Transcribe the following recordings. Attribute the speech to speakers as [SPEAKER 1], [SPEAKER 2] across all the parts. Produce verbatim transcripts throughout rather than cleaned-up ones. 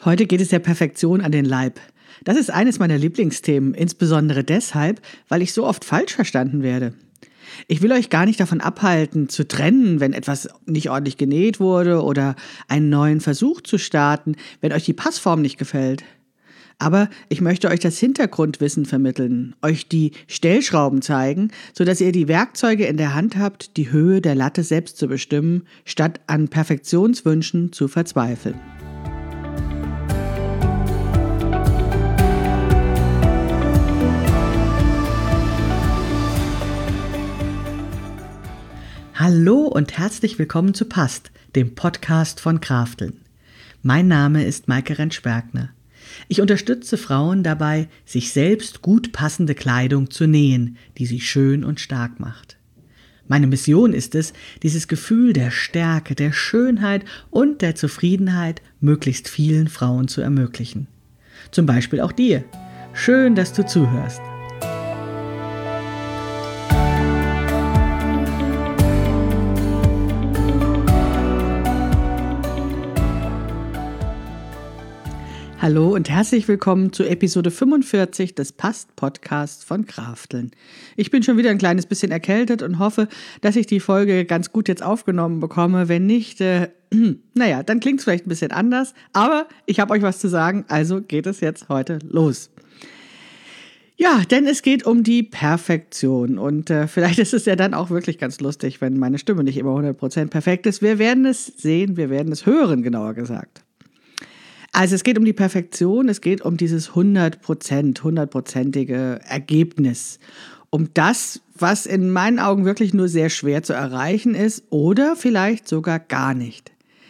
[SPEAKER 1] Heute geht es der Perfektion an den Leib. Das ist eines meiner Lieblingsthemen, insbesondere deshalb, weil ich so oft falsch verstanden werde. Ich will euch gar nicht davon abhalten, zu trennen, wenn etwas nicht ordentlich genäht wurde oder einen neuen Versuch zu starten, wenn euch die Passform nicht gefällt. Aber ich möchte euch das Hintergrundwissen vermitteln, euch die Stellschrauben zeigen, sodass ihr die Werkzeuge in der Hand habt, die Höhe der Latte selbst zu bestimmen, statt an Perfektionswünschen zu verzweifeln. Hallo und herzlich willkommen zu Passt, dem Podcast von Krafteln. Mein Name ist Maike Rentsch-Bergner. Ich unterstütze Frauen dabei, sich selbst gut passende Kleidung zu nähen, die sie schön und stark macht. Meine Mission ist es, dieses Gefühl der Stärke, der Schönheit und der Zufriedenheit möglichst vielen Frauen zu ermöglichen. Zum Beispiel auch dir. Schön, dass du zuhörst. Hallo und herzlich willkommen zu Episode fünfundvierzig des Passt-Podcasts von Krafteln. Ich bin schon wieder ein kleines bisschen erkältet und hoffe, dass ich die Folge ganz gut jetzt aufgenommen bekomme. Wenn nicht, äh, naja, dann klingt es vielleicht ein bisschen anders. Aber ich habe euch was zu sagen, also geht es jetzt heute los. Ja, denn es geht um die Perfektion und äh, vielleicht ist es ja dann auch wirklich ganz lustig, wenn meine Stimme nicht immer hundert Prozent perfekt ist. Wir werden es sehen, wir werden es hören, genauer gesagt. Also es geht um die Perfektion, es geht um dieses hundert Prozent, hundertprozentige Ergebnis. Um das, was in meinen Augen wirklich nur sehr schwer zu erreichen ist oder vielleicht sogar gar nicht.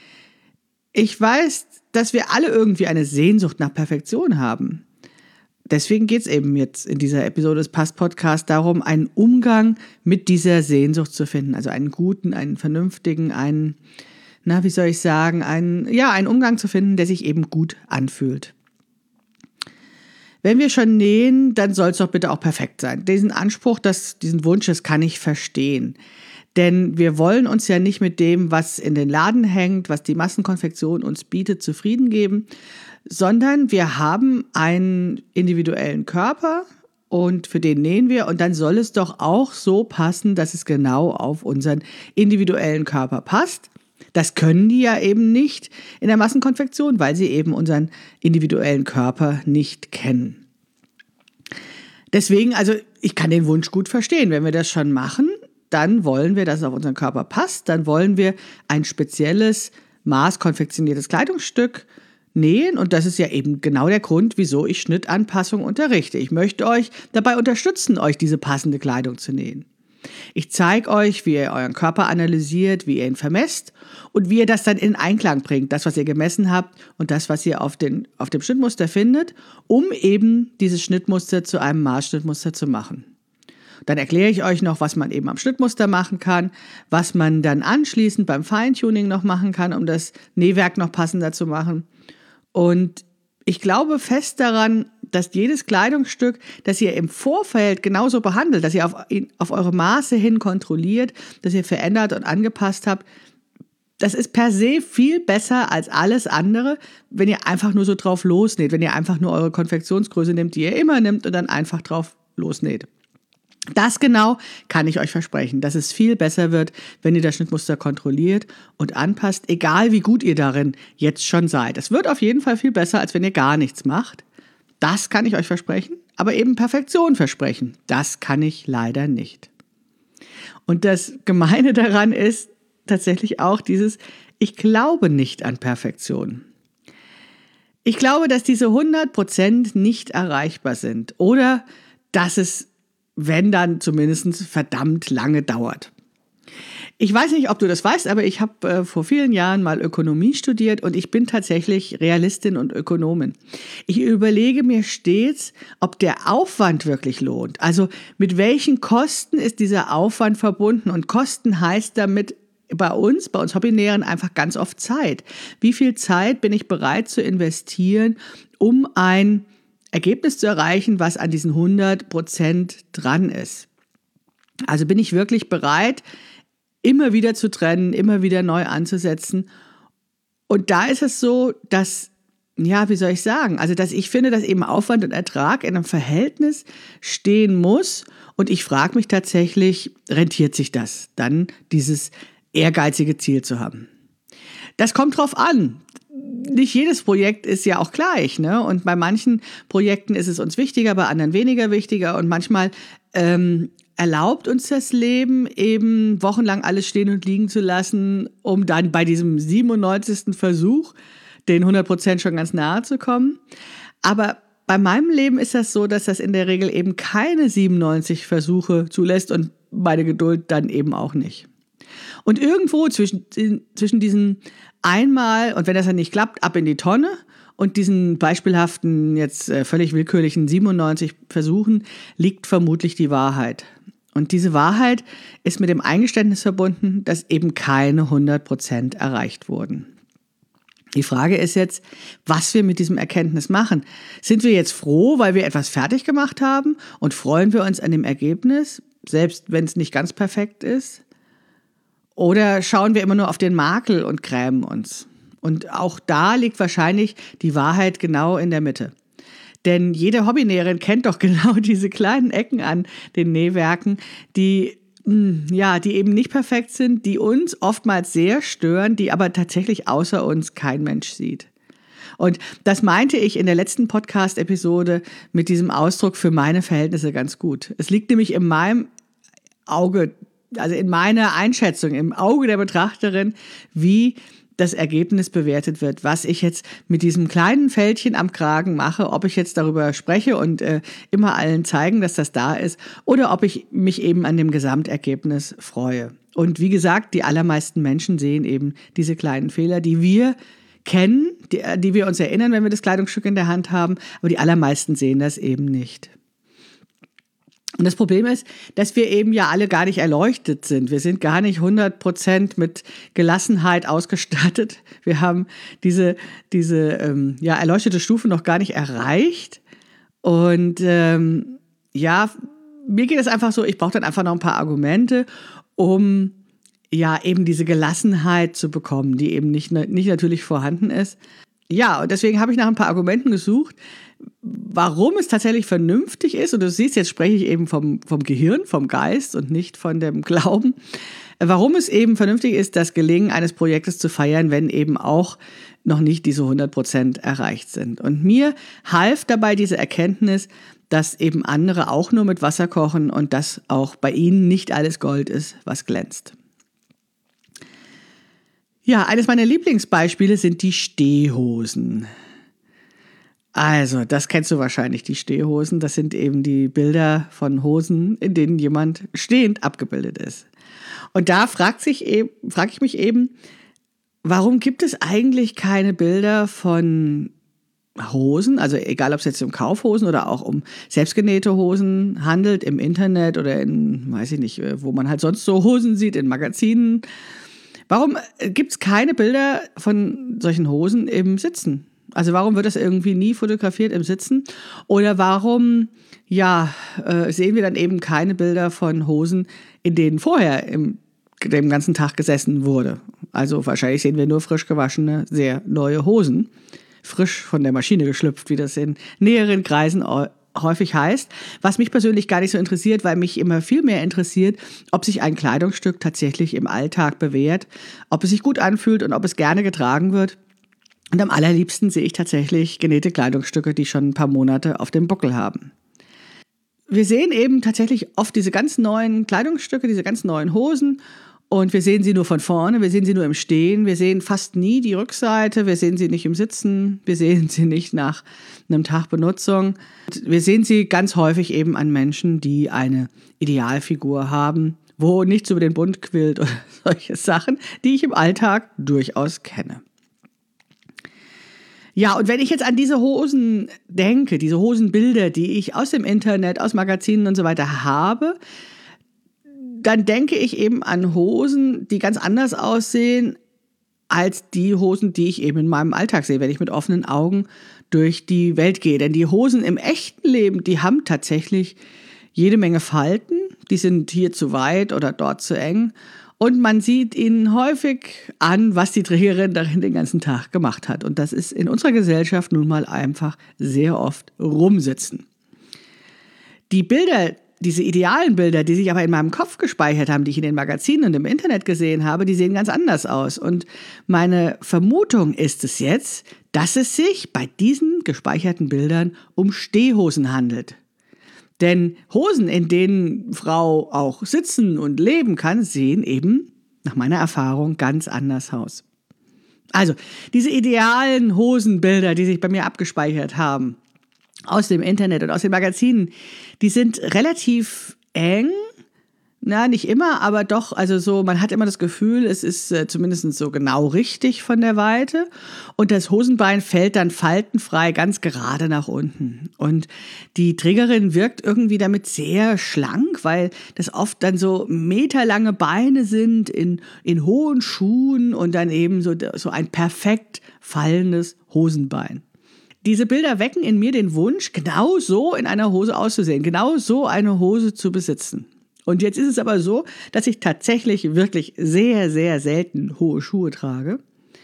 [SPEAKER 1] Ich weiß, dass wir alle irgendwie eine Sehnsucht nach Perfektion haben. Deswegen geht es eben jetzt in dieser Episode des Passt-Podcasts darum, einen Umgang mit dieser Sehnsucht zu finden. Also einen guten, einen vernünftigen, einen... Na, wie soll ich sagen, einen, ja, einen Umgang zu finden, der sich eben gut anfühlt. Wenn wir schon nähen, dann soll es doch bitte auch perfekt sein. Diesen Anspruch, das, diesen Wunsch, das kann ich verstehen. Denn wir wollen uns ja nicht mit dem, was in den Laden hängt, was die Massenkonfektion uns bietet, zufrieden geben, sondern wir haben einen individuellen Körper und für den nähen wir und dann soll es doch auch so passen, dass es genau auf unseren individuellen Körper passt. Das können die ja eben nicht in der Massenkonfektion, weil sie eben unseren individuellen Körper nicht kennen. Deswegen, also ich kann den Wunsch gut verstehen. Wenn wir das schon machen, dann wollen wir, dass es auf unseren Körper passt. Dann wollen wir ein spezielles, maßkonfektioniertes Kleidungsstück nähen. Und das ist ja eben genau der Grund, wieso ich Schnittanpassung unterrichte. Ich möchte euch dabei unterstützen, euch diese passende Kleidung zu nähen. Ich zeige euch, wie ihr euren Körper analysiert, wie ihr ihn vermesst und wie ihr das dann in Einklang bringt, das, was ihr gemessen habt und das, was ihr auf, den, auf dem Schnittmuster findet, um eben dieses Schnittmuster zu einem Maßschnittmuster zu machen. Dann erkläre ich euch noch, was man eben am Schnittmuster machen kann, was man dann anschließend beim Feintuning noch machen kann, um das Nähwerk noch passender zu machen. Und ich glaube fest daran, dass jedes Kleidungsstück, das ihr im Vorfeld genauso behandelt, dass ihr auf, auf eure Maße hin kontrolliert, dass ihr verändert und angepasst habt, das ist per se viel besser als alles andere, wenn ihr einfach nur so drauf losnäht, wenn ihr einfach nur eure Konfektionsgröße nehmt, die ihr immer nimmt und dann einfach drauf losnäht. Das genau kann ich euch versprechen, dass es viel besser wird, wenn ihr das Schnittmuster kontrolliert und anpasst, egal wie gut ihr darin jetzt schon seid. Es wird auf jeden Fall viel besser, als wenn ihr gar nichts macht. Das kann ich euch versprechen, aber eben Perfektion versprechen. Das kann ich leider nicht. Und das Gemeine daran ist tatsächlich auch dieses, ich glaube nicht an Perfektion. Ich glaube, dass diese hundert Prozent nicht erreichbar sind oder dass es, wenn dann zumindest verdammt lange dauert. Ich weiß nicht, ob du das weißt, aber ich habe äh, vor vielen Jahren mal Ökonomie studiert und ich bin tatsächlich Realistin und Ökonomin. Ich überlege mir stets, ob der Aufwand wirklich lohnt. Also mit welchen Kosten ist dieser Aufwand verbunden? Und Kosten heißt damit bei uns, bei uns Hobbynähern einfach ganz oft Zeit. Wie viel Zeit bin ich bereit zu investieren, um ein Ergebnis zu erreichen, was an diesen hundert Prozent dran ist? Also bin ich wirklich bereit, immer wieder zu trennen, immer wieder neu anzusetzen. Und da ist es so, dass ja, wie soll ich sagen? Also, dass ich finde, dass eben Aufwand und Ertrag in einem Verhältnis stehen muss. Und ich frage mich tatsächlich, rentiert sich das, dann dieses ehrgeizige Ziel zu haben? Das kommt drauf an. Nicht jedes Projekt ist ja auch gleich, ne? Und bei manchen Projekten ist es uns wichtiger, bei anderen weniger wichtiger. Und manchmal ähm, erlaubt uns das Leben eben wochenlang alles stehen und liegen zu lassen, um dann bei diesem siebenundneunzigsten Versuch den hundert Prozent schon ganz nahe zu kommen. Aber bei meinem Leben ist das so, dass das in der Regel eben keine siebenundneunzig Versuche zulässt und meine Geduld dann eben auch nicht. Und irgendwo zwischen, zwischen diesen einmal, und wenn das dann nicht klappt, ab in die Tonne und diesen beispielhaften, jetzt völlig willkürlichen siebenundneunzig Versuchen liegt vermutlich die Wahrheit. Und diese Wahrheit ist mit dem Eingeständnis verbunden, dass eben keine hundert Prozent erreicht wurden. Die Frage ist jetzt, was wir mit diesem Erkenntnis machen. Sind wir jetzt froh, weil wir etwas fertig gemacht haben und freuen wir uns an dem Ergebnis, selbst wenn es nicht ganz perfekt ist? Oder schauen wir immer nur auf den Makel und grämen uns? Und auch da liegt wahrscheinlich die Wahrheit genau in der Mitte. Denn jede Hobbynäherin kennt doch genau diese kleinen Ecken an den Nähwerken, die ja, die eben nicht perfekt sind, die uns oftmals sehr stören, die aber tatsächlich außer uns kein Mensch sieht. Und das meinte ich in der letzten Podcast-Episode mit diesem Ausdruck für meine Verhältnisse ganz gut. Es liegt nämlich in meinem Auge, also in meiner Einschätzung, im Auge der Betrachterin, wie das Ergebnis bewertet wird, was ich jetzt mit diesem kleinen Fältchen am Kragen mache, ob ich jetzt darüber spreche und äh, immer allen zeigen, dass das da ist, oder ob ich mich eben an dem Gesamtergebnis freue. Und wie gesagt, die allermeisten Menschen sehen eben diese kleinen Fehler, die wir kennen, die, die wir uns erinnern, wenn wir das Kleidungsstück in der Hand haben, aber die allermeisten sehen das eben nicht. Und das Problem ist, dass wir eben ja alle gar nicht erleuchtet sind. Wir sind gar nicht hundert Prozent mit Gelassenheit ausgestattet. Wir haben diese, diese ähm, ja, erleuchtete Stufe noch gar nicht erreicht. Und ähm, ja, mir geht es einfach so, ich brauche dann einfach noch ein paar Argumente, um ja eben diese Gelassenheit zu bekommen, die eben nicht, nicht natürlich vorhanden ist. Ja, und deswegen habe ich nach ein paar Argumenten gesucht, warum es tatsächlich vernünftig ist, und du siehst, jetzt spreche ich eben vom, vom Gehirn, vom Geist und nicht von dem Glauben, warum es eben vernünftig ist, das Gelingen eines Projektes zu feiern, wenn eben auch noch nicht diese hundert Prozent erreicht sind. Und mir half dabei diese Erkenntnis, dass eben andere auch nur mit Wasser kochen und dass auch bei ihnen nicht alles Gold ist, was glänzt. Ja, eines meiner Lieblingsbeispiele sind die Stehhosen. Also, das kennst du wahrscheinlich, die Stehhosen. Das sind eben die Bilder von Hosen, in denen jemand stehend abgebildet ist. Und da fragt sich eben, frage ich mich eben, warum gibt es eigentlich keine Bilder von Hosen, also egal ob es jetzt um Kaufhosen oder auch um selbstgenähte Hosen handelt, im Internet oder in, weiß ich nicht, wo man halt sonst so Hosen sieht, in Magazinen. Warum gibt es keine Bilder von solchen Hosen im Sitzen? Also warum wird das irgendwie nie fotografiert im Sitzen? Oder warum, ja, äh, sehen wir dann eben keine Bilder von Hosen, in denen vorher im, den ganzen Tag gesessen wurde? Also wahrscheinlich sehen wir nur frisch gewaschene, sehr neue Hosen. Frisch von der Maschine geschlüpft, wie das in näheren Kreisen häufig heißt. Was mich persönlich gar nicht so interessiert, weil mich immer viel mehr interessiert, ob sich ein Kleidungsstück tatsächlich im Alltag bewährt, ob es sich gut anfühlt und ob es gerne getragen wird. Und am allerliebsten sehe ich tatsächlich genähte Kleidungsstücke, die schon ein paar Monate auf dem Buckel haben. Wir sehen eben tatsächlich oft diese ganz neuen Kleidungsstücke, diese ganz neuen Hosen, und wir sehen sie nur von vorne, wir sehen sie nur im Stehen, wir sehen fast nie die Rückseite, wir sehen sie nicht im Sitzen, wir sehen sie nicht nach einem Tag Benutzung. Wir sehen sie ganz häufig eben an Menschen, die eine Idealfigur haben, wo nichts über den Bund quillt oder solche Sachen, die ich im Alltag durchaus kenne. Ja, und wenn ich jetzt an diese Hosen denke, diese Hosenbilder, die ich aus dem Internet, aus Magazinen und so weiter habe, dann denke ich eben an Hosen, die ganz anders aussehen als die Hosen, die ich eben in meinem Alltag sehe, wenn ich mit offenen Augen durch die Welt gehe. Denn die Hosen im echten Leben, die haben tatsächlich jede Menge Falten. Die sind hier zu weit oder dort zu eng. Und man sieht ihnen häufig an, was die Trägerin darin den ganzen Tag gemacht hat. Und das ist in unserer Gesellschaft nun mal einfach sehr oft rumsitzen. Die Bilder, diese idealen Bilder, die sich aber in meinem Kopf gespeichert haben, die ich in den Magazinen und im Internet gesehen habe, die sehen ganz anders aus. Und meine Vermutung ist es jetzt, dass es sich bei diesen gespeicherten Bildern um Stehhosen handelt. Denn Hosen, in denen Frau auch sitzen und leben kann, sehen eben, nach meiner Erfahrung, ganz anders aus. Also, diese idealen Hosenbilder, die sich bei mir abgespeichert haben, aus dem Internet und aus den Magazinen, die sind relativ eng. Na, nicht immer, aber doch, also so, man hat immer das Gefühl, es ist äh, zumindest so genau richtig von der Weite und das Hosenbein fällt dann faltenfrei ganz gerade nach unten. Und die Trägerin wirkt irgendwie damit sehr schlank, weil das oft dann so meterlange Beine sind in, in hohen Schuhen und dann eben so, so ein perfekt fallendes Hosenbein. Diese Bilder wecken in mir den Wunsch, genau so in einer Hose auszusehen, genau so eine Hose zu besitzen. Und jetzt ist es aber so, dass ich tatsächlich wirklich sehr, sehr selten hohe Schuhe trage.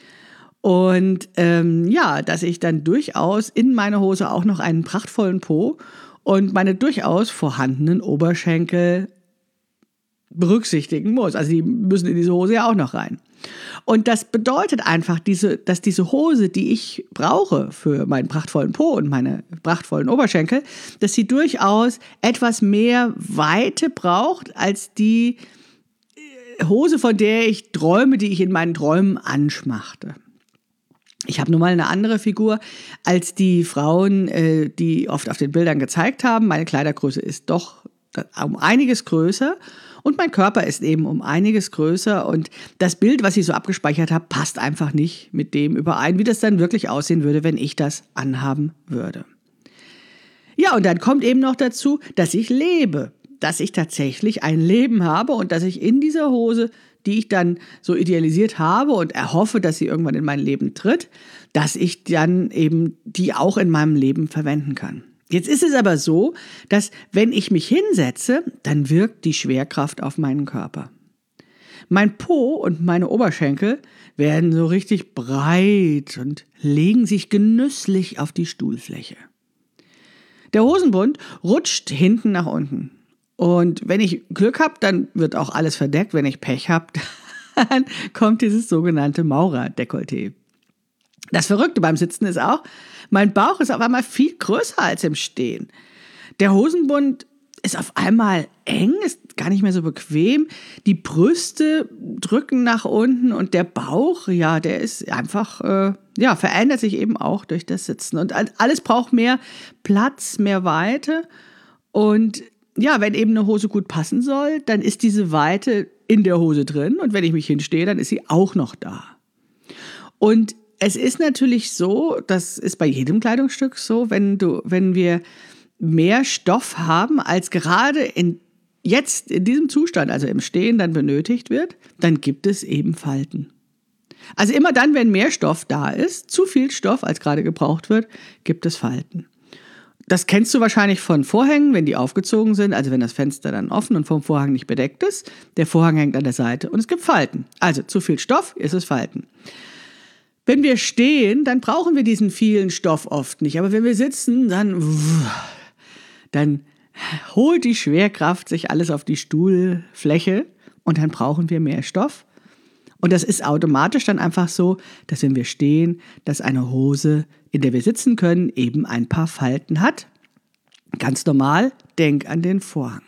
[SPEAKER 1] Und ähm, ja, dass ich dann durchaus in meiner Hose auch noch einen prachtvollen Po und meine durchaus vorhandenen Oberschenkel berücksichtigen muss. Also die müssen in diese Hose ja auch noch rein. Und das bedeutet einfach, diese, dass diese Hose, die ich brauche für meinen prachtvollen Po und meine prachtvollen Oberschenkel, dass sie durchaus etwas mehr Weite braucht als die Hose, von der ich träume, die ich in meinen Träumen anschmachte. Ich habe nun mal eine andere Figur als die Frauen, die oft auf den Bildern gezeigt haben. Meine Kleidergröße ist doch um einiges größer. Und mein Körper ist eben um einiges größer und das Bild, was ich so abgespeichert habe, passt einfach nicht mit dem überein, wie das dann wirklich aussehen würde, wenn ich das anhaben würde. Ja, und dann kommt eben noch dazu, dass ich lebe, dass ich tatsächlich ein Leben habe und dass ich in dieser Hose, die ich dann so idealisiert habe und erhoffe, dass sie irgendwann in mein Leben tritt, dass ich dann eben die auch in meinem Leben verwenden kann. Jetzt ist es aber so, dass wenn ich mich hinsetze, dann wirkt die Schwerkraft auf meinen Körper. Mein Po und meine Oberschenkel werden so richtig breit und legen sich genüsslich auf die Stuhlfläche. Der Hosenbund rutscht hinten nach unten. Und wenn ich Glück habe, dann wird auch alles verdeckt. Wenn ich Pech habe, dann kommt dieses sogenannte Maurerdekolleté. Das Verrückte beim Sitzen ist auch, mein Bauch ist auf einmal viel größer als im Stehen. Der Hosenbund ist auf einmal eng, ist gar nicht mehr so bequem. Die Brüste drücken nach unten und der Bauch, ja, der ist einfach, äh, ja, verändert sich eben auch durch das Sitzen. Und alles braucht mehr Platz, mehr Weite. Und ja, wenn eben eine Hose gut passen soll, dann ist diese Weite in der Hose drin. Und wenn ich mich hinstehe, dann ist sie auch noch da. Und es ist natürlich so, das ist bei jedem Kleidungsstück so, wenn du, wenn wir mehr Stoff haben, als gerade in, jetzt in diesem Zustand, also im Stehen, dann benötigt wird, dann gibt es eben Falten. Also immer dann, wenn mehr Stoff da ist, zu viel Stoff, als gerade gebraucht wird, gibt es Falten. Das kennst du wahrscheinlich von Vorhängen, wenn die aufgezogen sind, also wenn das Fenster dann offen und vom Vorhang nicht bedeckt ist, der Vorhang hängt an der Seite und es gibt Falten. Also zu viel Stoff, ist es Falten. Wenn wir stehen, dann brauchen wir diesen vielen Stoff oft nicht. Aber wenn wir sitzen, dann, dann holt die Schwerkraft sich alles auf die Stuhlfläche und dann brauchen wir mehr Stoff. Und das ist automatisch dann einfach so, dass wenn wir stehen, dass eine Hose, in der wir sitzen können, eben ein paar Falten hat. Ganz normal, denk an den Vorhang.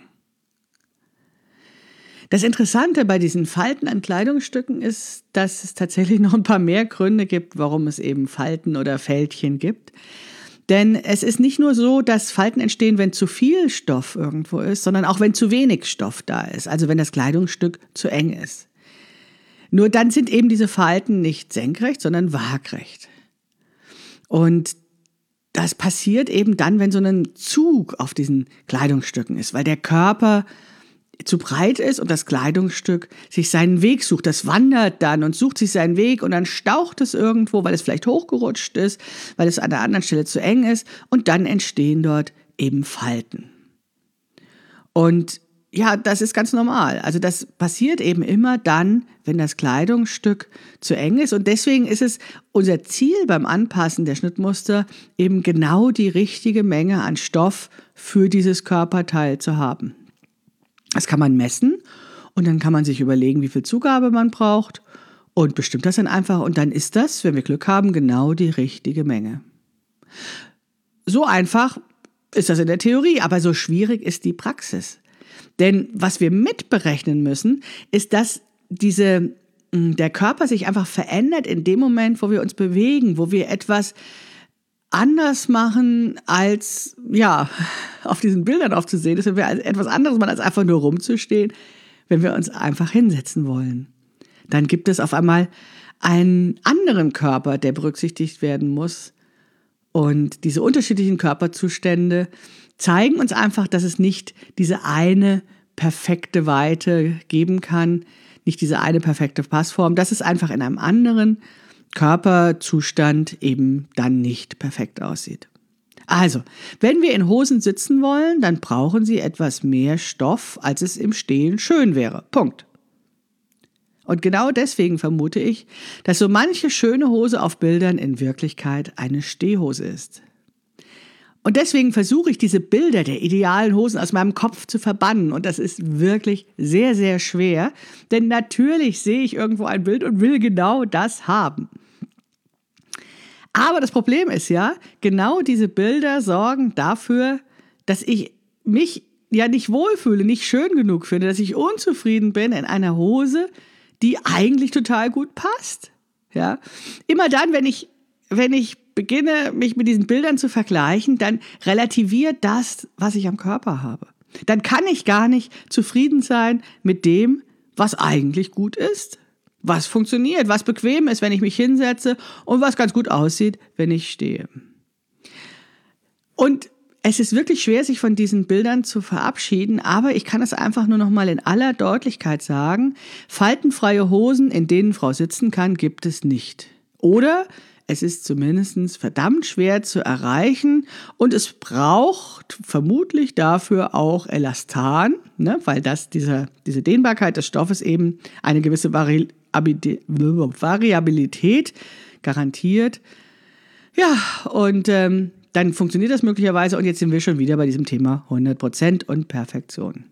[SPEAKER 1] Das Interessante bei diesen Falten an Kleidungsstücken ist, dass es tatsächlich noch ein paar mehr Gründe gibt, warum es eben Falten oder Fältchen gibt. Denn es ist nicht nur so, dass Falten entstehen, wenn zu viel Stoff irgendwo ist, sondern auch wenn zu wenig Stoff da ist, also wenn das Kleidungsstück zu eng ist. Nur dann sind eben diese Falten nicht senkrecht, sondern waagrecht. Und das passiert eben dann, wenn so ein Zug auf diesen Kleidungsstücken ist, weil der Körper zu breit ist und das Kleidungsstück sich seinen Weg sucht. Das wandert dann und sucht sich seinen Weg und dann staucht es irgendwo, weil es vielleicht hochgerutscht ist, weil es an der anderen Stelle zu eng ist und dann entstehen dort eben Falten. Und ja, das ist ganz normal. Also das passiert eben immer dann, wenn das Kleidungsstück zu eng ist. Und deswegen ist es unser Ziel beim Anpassen der Schnittmuster, eben genau die richtige Menge an Stoff für dieses Körperteil zu haben. Das kann man messen und dann kann man sich überlegen, wie viel Zugabe man braucht und bestimmt das dann einfach. Und dann ist das, wenn wir Glück haben, genau die richtige Menge. So einfach ist das in der Theorie, aber so schwierig ist die Praxis. Denn was wir mitberechnen müssen, ist, dass diese, der Körper sich einfach verändert in dem Moment, wo wir uns bewegen, wo wir etwas anders machen, als ja auf diesen Bildern aufzusehen ist, wenn wir etwas anderes machen, als einfach nur rumzustehen, wenn wir uns einfach hinsetzen wollen. Dann gibt es auf einmal einen anderen Körper, der berücksichtigt werden muss. Und diese unterschiedlichen Körperzustände zeigen uns einfach, dass es nicht diese eine perfekte Weite geben kann, nicht diese eine perfekte Passform, dass es einfach in einem anderen Körperzustand eben dann nicht perfekt aussieht. Also, wenn wir in Hosen sitzen wollen, dann brauchen sie etwas mehr Stoff, als es im Stehen schön wäre. Punkt. Und genau deswegen vermute ich, dass so manche schöne Hose auf Bildern in Wirklichkeit eine Stehhose ist. Und deswegen versuche ich, diese Bilder der idealen Hosen aus meinem Kopf zu verbannen. Und das ist wirklich sehr, sehr schwer. Denn natürlich sehe ich irgendwo ein Bild und will genau das haben. Aber das Problem ist ja, genau diese Bilder sorgen dafür, dass ich mich ja nicht wohlfühle, nicht schön genug finde, dass ich unzufrieden bin in einer Hose, die eigentlich total gut passt. Ja? Immer dann, wenn ich, wenn ich beginne, mich mit diesen Bildern zu vergleichen, dann relativiert das, was ich am Körper habe. Dann kann ich gar nicht zufrieden sein mit dem, was eigentlich gut ist, was funktioniert, was bequem ist, wenn ich mich hinsetze und was ganz gut aussieht, wenn ich stehe. Und es ist wirklich schwer, sich von diesen Bildern zu verabschieden, aber ich kann es einfach nur noch mal in aller Deutlichkeit sagen, faltenfreie Hosen, in denen Frau sitzen kann, gibt es nicht. Oder es ist zumindest verdammt schwer zu erreichen und es braucht vermutlich dafür auch Elastan, ne, weil das diese, diese Dehnbarkeit des Stoffes eben eine gewisse Vari- Variabilität garantiert. Ja, und ähm, dann funktioniert das möglicherweise und jetzt sind wir schon wieder bei diesem Thema hundert Prozent und Perfektion.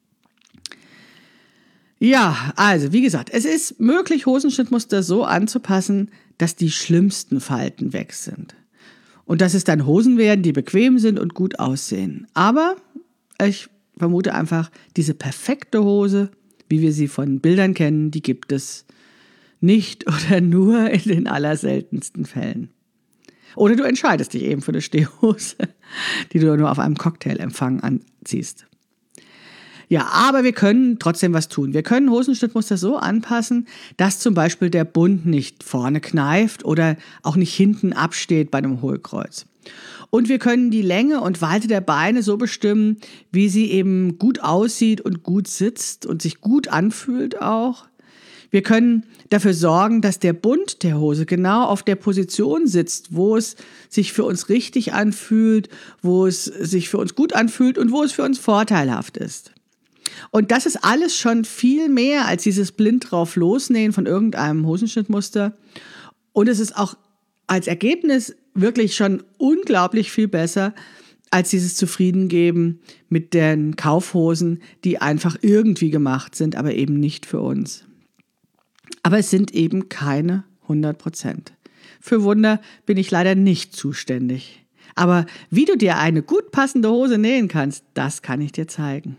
[SPEAKER 1] Ja, also wie gesagt, es ist möglich, Hosenschnittmuster so anzupassen, dass die schlimmsten Falten weg sind. Und dass es dann Hosen werden, die bequem sind und gut aussehen. Aber ich vermute einfach, diese perfekte Hose, wie wir sie von Bildern kennen, die gibt es nicht oder nur in den allerseltensten Fällen. Oder du entscheidest dich eben für eine Stehhose, die du nur auf einem Cocktailempfang anziehst. Ja, aber wir können trotzdem was tun. Wir können Hosenschnittmuster so anpassen, dass zum Beispiel der Bund nicht vorne kneift oder auch nicht hinten absteht bei einem Hohlkreuz. Und wir können die Länge und Weite der Beine so bestimmen, wie sie eben gut aussieht und gut sitzt und sich gut anfühlt auch. Wir können dafür sorgen, dass der Bund der Hose genau auf der Position sitzt, wo es sich für uns richtig anfühlt, wo es sich für uns gut anfühlt und wo es für uns vorteilhaft ist. Und das ist alles schon viel mehr als dieses blind drauf losnähen von irgendeinem Hosenschnittmuster. Und es ist auch als Ergebnis wirklich schon unglaublich viel besser als dieses Zufriedengeben mit den Kaufhosen, die einfach irgendwie gemacht sind, aber eben nicht für uns. Aber es sind eben keine hundert Prozent. Für Wunder bin ich leider nicht zuständig. Aber wie du dir eine gut passende Hose nähen kannst, das kann ich dir zeigen.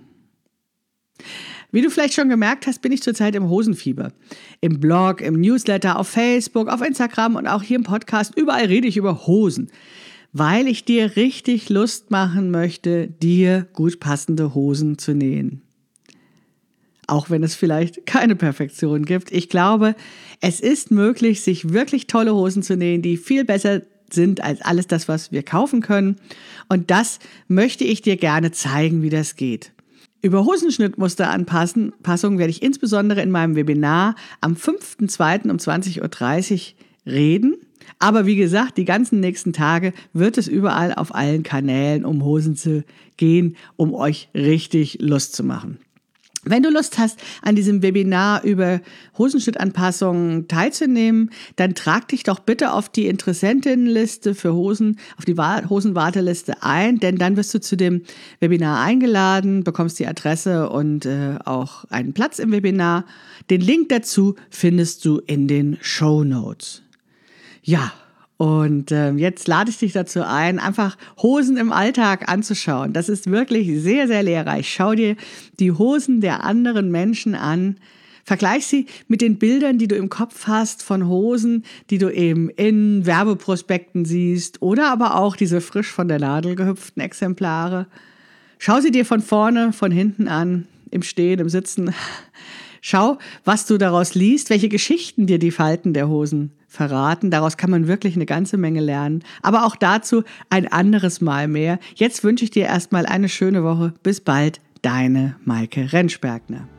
[SPEAKER 1] Wie du vielleicht schon gemerkt hast, bin ich zurzeit im Hosenfieber. Im Blog, im Newsletter, auf Facebook, auf Instagram und auch hier im Podcast. Überall rede ich über Hosen, weil ich dir richtig Lust machen möchte, dir gut passende Hosen zu nähen. Auch wenn es vielleicht keine Perfektion gibt. Ich glaube, es ist möglich, sich wirklich tolle Hosen zu nähen, die viel besser sind als alles das, was wir kaufen können. Und das möchte ich dir gerne zeigen, wie das geht. Über Hosenschnittmusteranpassung werde ich insbesondere in meinem Webinar am fünften zweiten um zwanzig Uhr dreißig reden. Aber wie gesagt, die ganzen nächsten Tage wird es überall auf allen Kanälen um Hosen zu gehen, um euch richtig Lust zu machen. Wenn du Lust hast, an diesem Webinar über Hosenschnittanpassungen teilzunehmen, dann trag dich doch bitte auf die Interessentinnenliste für Hosen, auf die Hosenwarteliste ein, denn dann wirst du zu dem Webinar eingeladen, bekommst die Adresse und äh, auch einen Platz im Webinar. Den Link dazu findest du in den Shownotes. Ja. Und äh, jetzt lade ich dich dazu ein, einfach Hosen im Alltag anzuschauen. Das ist wirklich sehr, sehr lehrreich. Schau dir die Hosen der anderen Menschen an. Vergleich sie mit den Bildern, die du im Kopf hast von Hosen, die du eben in Werbeprospekten siehst oder aber auch diese frisch von der Nadel gehüpften Exemplare. Schau sie dir von vorne, von hinten an, im Stehen, im Sitzen. Schau, was du daraus liest, welche Geschichten dir die Falten der Hosen verraten. Daraus kann man wirklich eine ganze Menge lernen. Aber auch dazu ein anderes Mal mehr. Jetzt wünsche ich dir erstmal eine schöne Woche. Bis bald, deine Maike Rentschbergner.